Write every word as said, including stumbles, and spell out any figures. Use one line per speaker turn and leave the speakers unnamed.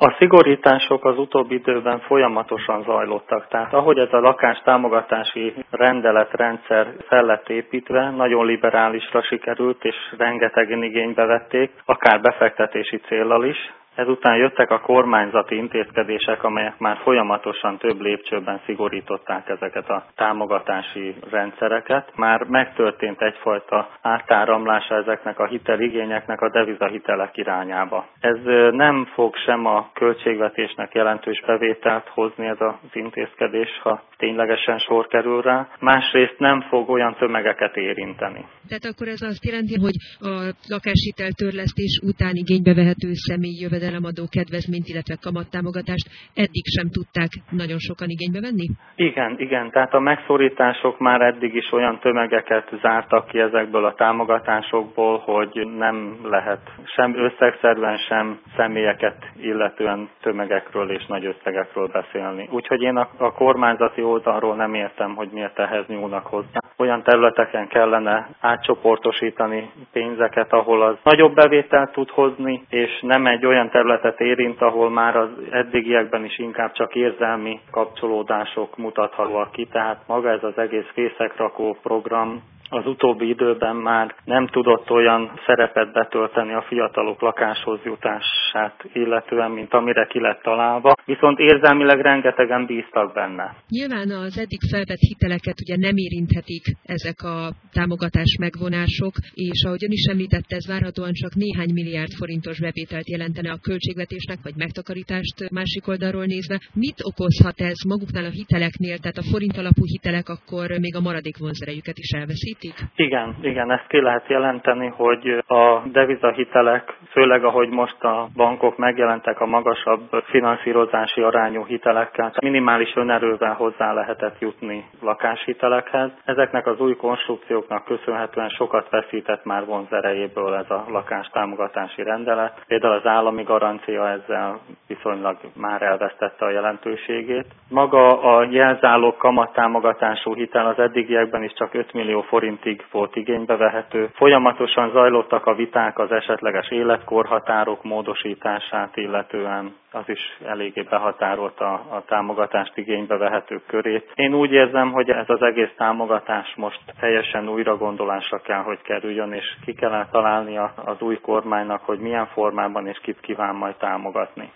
A szigorítások az utóbbi időben folyamatosan zajlottak, tehát ahogy ez a lakástámogatási rendeletrendszer fel lett építve, nagyon liberálisra sikerült, és rengetegen igénybe vették, akár befektetési céllal is. Ezután jöttek a kormányzati intézkedések, amelyek már folyamatosan több lépcsőben szigorították ezeket a támogatási rendszereket. Már megtörtént egyfajta átáramlása ezeknek a hiteligényeknek a devizahitelek irányába. Ez nem fog sem a költségvetésnek jelentős bevételt hozni ez az intézkedés, ha ténylegesen sor kerül rá. Másrészt nem fog olyan tömegeket érinteni.
Tehát akkor ez azt jelenti, hogy a lakáshitel törlesztés után igénybe vehető személyi jövedelemadó kedvezményt, illetve kamattámogatást eddig sem tudták nagyon sokan igénybe venni?
Igen, igen. Tehát a megszorítások már eddig is olyan tömegeket zártak ki ezekből a támogatásokból, hogy nem lehet sem összegszerűen, sem személyeket illetően tömegekről és nagy összegekről beszélni. Úgyhogy én a, a kormányzati oldalról nem értem, hogy miért ehhez nyúlnak hozzá. Olyan területeken kellene átcsoportosítani pénzeket, ahol az nagyobb bevételt tud hozni, és nem egy olyan területet érint, ahol már az eddigiekben is inkább csak érzelmi kapcsolódások mutathatóak ki. Tehát maga ez az egész fészekrakó program az utóbbi időben már nem tudott olyan szerepet betölteni a fiatalok lakáshoz jutását illetően, mint amire ki lett találva, viszont érzelmileg rengetegen bíztak benne.
Nyilván az eddig felvett hiteleket ugye nem érinthetik ezek a támogatás megvonások, és ahogy ön is említette, ez várhatóan csak néhány milliárd forintos bevételt jelentene a költségvetésnek, vagy megtakarítást másik oldalról nézve. Mit okozhat ez maguknál a hiteleknél, tehát a forint alapú hitelek akkor még a maradék vonzerejüket is elveszítik?
Igen, igen, ezt ki lehet jelenteni, hogy a devizahitelek, főleg ahogy most a bankok megjelentek a magasabb finanszírozási arányú hitelekkel, minimális önerővel hozzá lehetett jutni lakáshitelekhez. Ezeknek az új konstrukcióknak köszönhetően sokat veszített már vonzerejéből ez a lakástámogatási rendelet. Például az állami garancia ezzel viszonylag már elvesztette a jelentőségét. Maga a jelzálog kamattámogatású hitel az eddigiekben is csak öt millió forintig volt igénybe vehető. Folyamatosan zajlottak a viták az esetleges életkorhatárok módosítását illetően. Az is eléggé behatárolta a támogatást igénybe vehetők körét. Én úgy érzem, hogy ez az egész támogatás most teljesen újra gondolásra kell, hogy kerüljön, és ki kellene találnia az új kormánynak, hogy milyen formában és kit kíván majd támogatni.